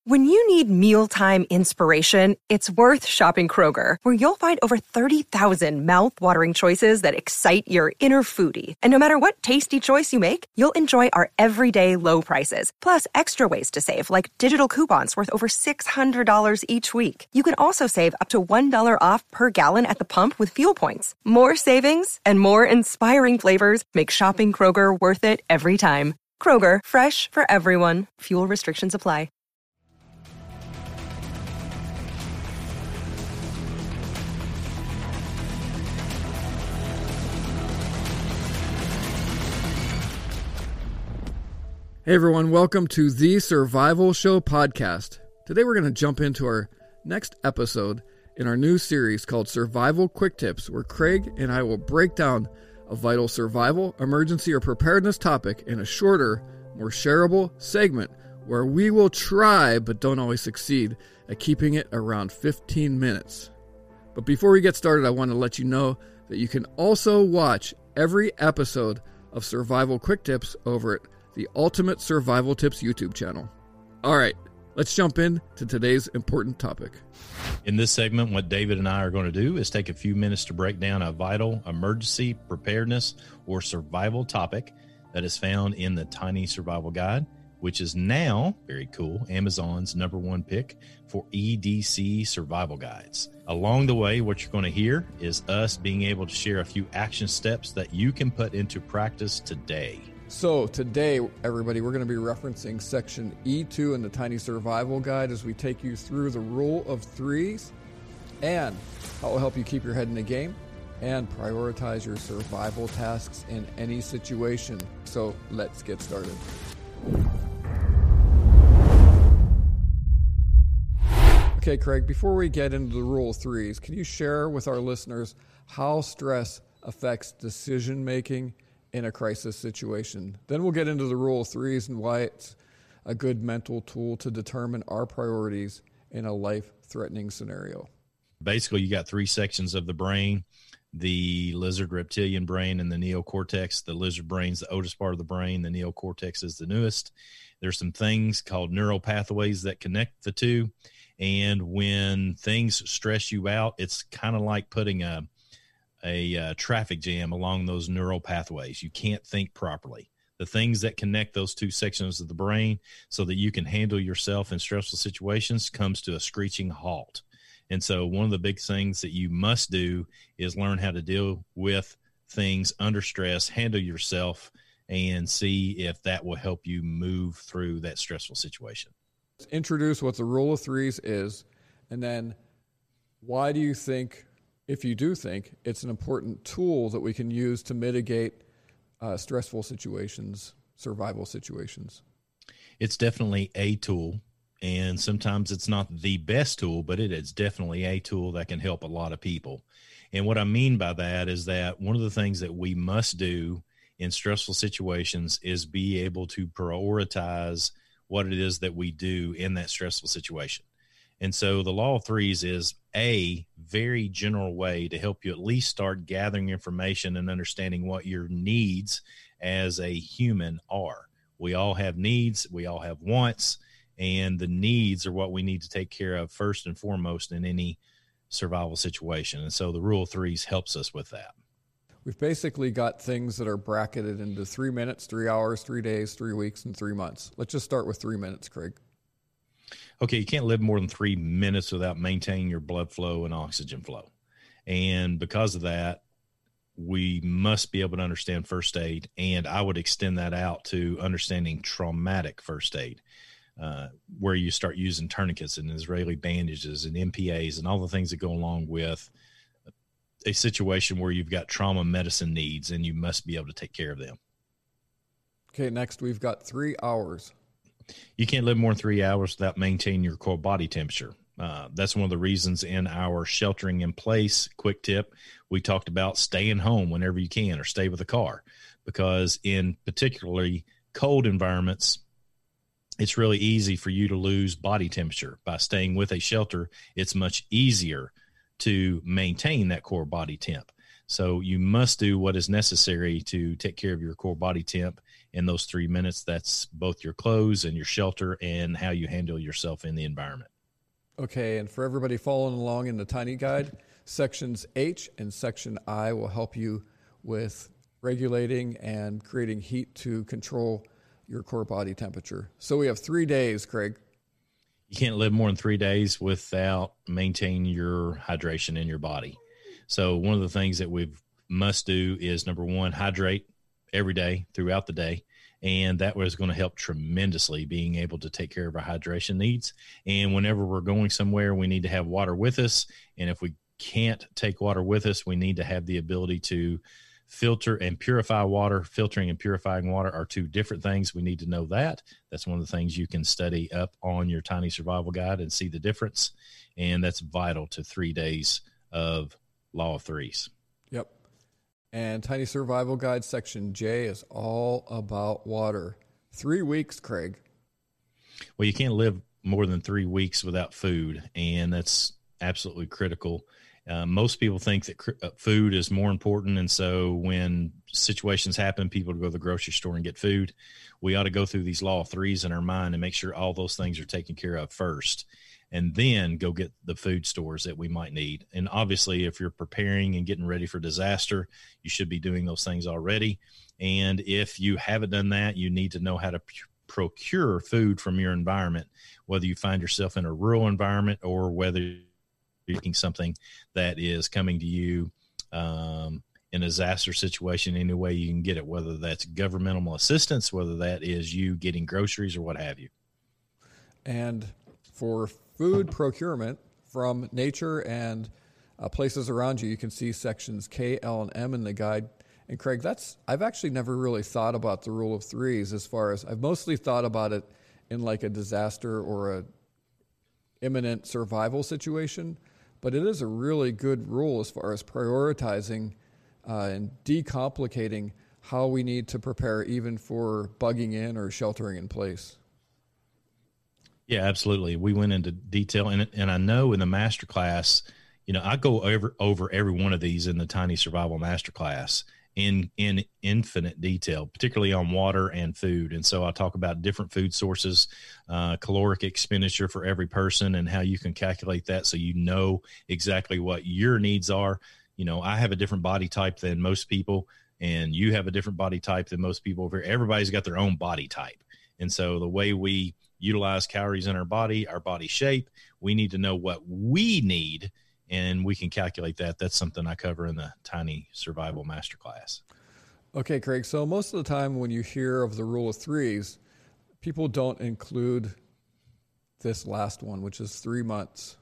When you need mealtime inspiration, it's worth shopping Kroger, where you'll find over 30,000 mouth-watering choices that excite your inner foodie. And no matter what tasty choice you make, you'll enjoy our everyday low prices, plus extra ways to save, like digital coupons worth over $600 each week. You can also save up to $1 off per gallon at the pump with fuel points. More savings and more inspiring flavors make shopping Kroger worth it every time. Kroger, fresh for everyone. Fuel restrictions apply. Hey everyone, welcome to the Survival Show podcast. Today we're going to jump into our next episode in our new series called Survival Quick Tips, where Craig and I will break down a vital survival, emergency, or preparedness topic in a shorter, more shareable segment where we will try, but don't always succeed, at keeping it around 15 minutes. But before we get started, I want to let you know that you can also watch every episode of Survival Quick Tips over at the Ultimate Survival Tips YouTube channel. All right, let's jump into today's important topic. In this segment, what David and I are going to do is take a few minutes to break down a vital emergency preparedness or survival topic that is found in the Tiny Survival Guide, which is now, very cool, Amazon's #1 pick for EDC survival guides. Along the way, what you're going to hear is us being able to share a few action steps that you can put into practice today. So today, everybody, we're going to be referencing section E2 in the Tiny Survival Guide as we take you through the rule of threes and how it will help you keep your head in the game and prioritize your survival tasks in any situation. So let's get started. Okay, Craig, before we get into the rule of threes, can you share with our listeners how stress affects decision-making in a crisis situation? Then we'll get into the rule of threes and why it's a good mental tool to determine our priorities in a life-threatening scenario. Basically, you got three sections of the brain: the lizard reptilian brain and the neocortex. The lizard brain's the oldest part of the brain. The neocortex is the newest. There's some things called neural pathways that connect the two. And when things stress you out, it's kind of like putting a traffic jam along those neural pathways. You can't think properly. The things that connect those two sections of the brain so that you can handle yourself in stressful situations comes to a screeching halt. And so one of the big things that you must do is learn how to deal with things under stress, handle yourself, and see if that will help you move through that stressful situation. Let's introduce what the rule of threes is, and then why do you think, if you do think, it's an important tool that we can use to mitigate stressful situations, survival situations? It's definitely a tool, and sometimes it's not the best tool, but it is definitely a tool that can help a lot of people. And what I mean by that is that one of the things that we must do in stressful situations is be able to prioritize what it is that we do in that stressful situation. And so the law of threes is a very general way to help you at least start gathering information and understanding what your needs as a human are. We all have needs, we all have wants, and the needs are what we need to take care of first and foremost in any survival situation. And so the rule of threes helps us with that. We've basically got things that are bracketed into 3 minutes, 3 hours, 3 days, 3 weeks, and 3 months. Let's just start with 3 minutes, Craig. Okay, you can't live more than 3 minutes without maintaining your blood flow and oxygen flow. And because of that, we must be able to understand first aid. And I would extend that out to understanding traumatic first aid, where you start using tourniquets and Israeli bandages and MPAs and all the things that go along with a situation where you've got trauma medicine needs and you must be able to take care of them. Okay, next we've got 3 hours. You can't live more than 3 hours without maintaining your core body temperature. That's one of the reasons in our sheltering in place quick tip, we talked about staying home whenever you can or stay with a car, because in particularly cold environments, it's really easy for you to lose body temperature. By staying with a shelter, it's much easier to maintain that core body temp. So you must do what is necessary to take care of your core body temp In those 3 minutes, that's both your clothes and your shelter and how you handle yourself in the environment. Okay, and for everybody following along in the Tiny Guide, sections H and section I will help you with regulating and creating heat to control your core body temperature. So we have 3 days, Craig. You can't live more than 3 days without maintaining your hydration in your body. So one of the things that we must do is, number one, hydrate every day throughout the day. And that was going to help tremendously, being able to take care of our hydration needs. And whenever we're going somewhere, we need to have water with us. And if we can't take water with us, we need to have the ability to filter and purify water. Filtering and purifying water are two different things. We need to know that. That's one of the things you can study up on your Tiny Survival Guide and see the difference. And that's vital to 3 days of Law of Threes. Yep. And Tiny Survival Guide section J is all about water. 3 weeks, Craig. Well, you can't live more than 3 weeks without food, and that's absolutely critical. Most people think that food is more important, and so when situations happen, people go to the grocery store and get food. We ought to go through these Law of Threes in our mind and make sure all those things are taken care of first, and then go get the food stores that we might need. And obviously, if you're preparing and getting ready for disaster, you should be doing those things already. And if you haven't done that, you need to know how to procure food from your environment, whether you find yourself in a rural environment or whether you're eating something that is coming to you in a disaster situation, any way you can get it, whether that's governmental assistance, whether that is you getting groceries or what have you. And for food procurement from nature and places around you, you can see sections K, L, and M in the guide. And Craig, I've actually never really thought about the rule of threes, as far as I've mostly thought about it in like a disaster or a imminent survival situation. But it is a really good rule as far as prioritizing and decomplicating how we need to prepare even for bugging in or sheltering in place. Yeah, absolutely. We went into detail, and I know in the masterclass, I go over every one of these in the Tiny Survival Masterclass in infinite detail, particularly on water and food. And so I talk about different food sources, caloric expenditure for every person, and how you can calculate that so you know exactly what your needs are. I have a different body type than most people, and you have a different body type than most people over here. Everybody's got their own body type. And so the way we utilize calories in our body shape, we need to know what we need, and we can calculate that. That's something I cover in the Tiny Survival Masterclass. Okay, Craig. So most of the time when you hear of the rule of threes, people don't include this last one, which is 3 months.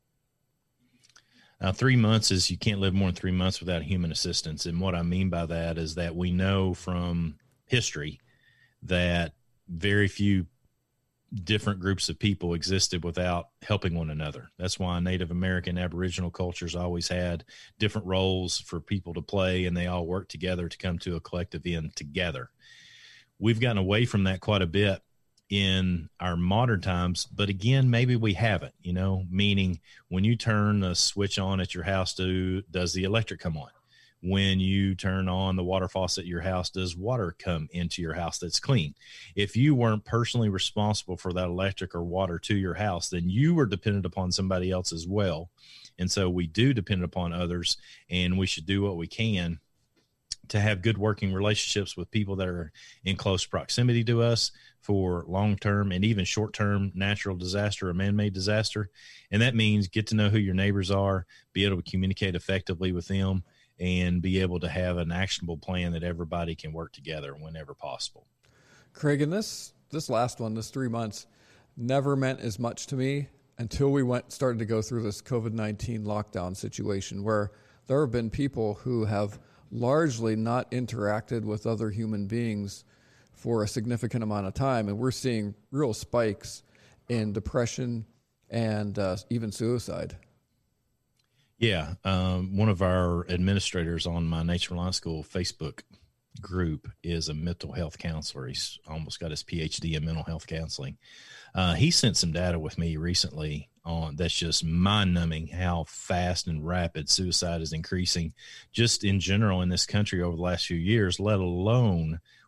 Now, 3 months is you can't live more than 3 months without human assistance. And what I mean by that is that we know from history that very few different groups of people existed without helping one another. That's why Native American Aboriginal cultures always had different roles for people to play, and they all worked together to come to a collective end together. We've gotten away from that quite a bit in our modern times, but again, maybe we haven't, meaning when you turn a switch on at your house, does the electric come on? When you turn on the water faucet at your house, does water come into your house that's clean? If you weren't personally responsible for that electric or water to your house, then you were dependent upon somebody else as well. And so we do depend upon others, and we should do what we can to have good working relationships with people that are in close proximity to us for long-term and even short-term natural disaster or man-made disaster. And that means get to know who your neighbors are, be able to communicate effectively with them, and be able to have an actionable plan that everybody can work together whenever possible. Craig, and this last one, this 3 months, never meant as much to me until we started to go through this COVID-19 lockdown situation, where there have been people who have largely not interacted with other human beings for a significant amount of time, and we're seeing real spikes in depression and even suicide. Yeah. One of our administrators on my Nature Reliance School Facebook group is a mental health counselor. He's almost got his PhD in mental health counseling. He sent some data with me recently on that's just mind-numbing how fast and rapid suicide is increasing just in general in this country over the last few years, let alone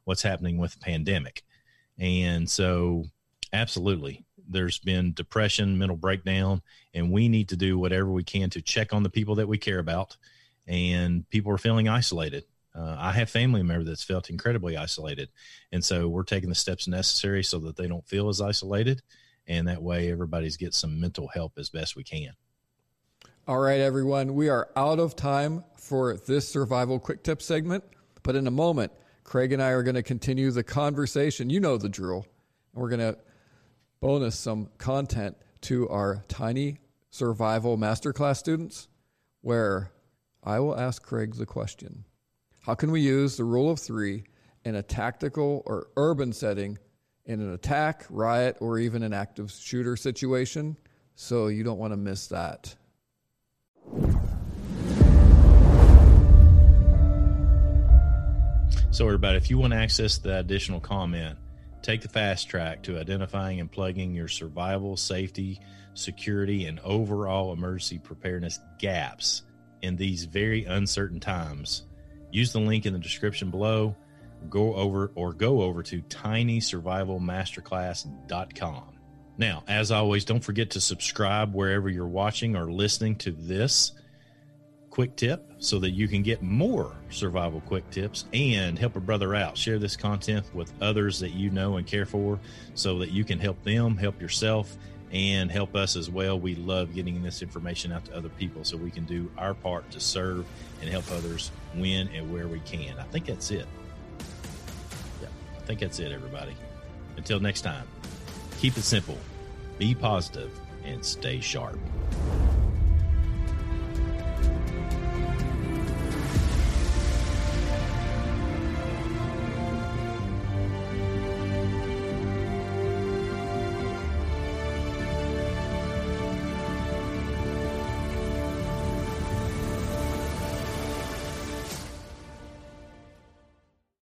what's happening with the pandemic. And so absolutely, there's been depression, mental breakdown, and we need to do whatever we can to check on the people that we care about. And people are feeling isolated. I have family members that's felt incredibly isolated. And so we're taking the steps necessary so that they don't feel as isolated. And that way everybody's get some mental help as best we can. All right, everyone, we are out of time for this Survival Quick Tip segment. But in a moment, Craig and I are going to continue the conversation. You know the drill. And we're going to bonus some content to our Tiny Survival Masterclass students, where I will ask Craig the question: how can we use the rule of 3 in a tactical or urban setting in an attack, riot, or even an active shooter situation? So you don't want to miss that. So everybody, if you want to access the additional comment, take the fast track to identifying and plugging your survival, safety, security, and overall emergency preparedness gaps in these very uncertain times. Use the link in the description below. Go over to tinysurvivalmasterclass.com. Now, as always, don't forget to subscribe wherever you're watching or listening to this quick tip so that you can get more survival quick tips and help a brother out. Share this content with others that you know and care for so that you can help them, help yourself, and help us as well. We love getting this information out to other people so we can do our part to serve and help others when and where we can. I think that's it. Yeah, I think that's it, everybody. Until next time, keep it simple, be positive, and stay sharp.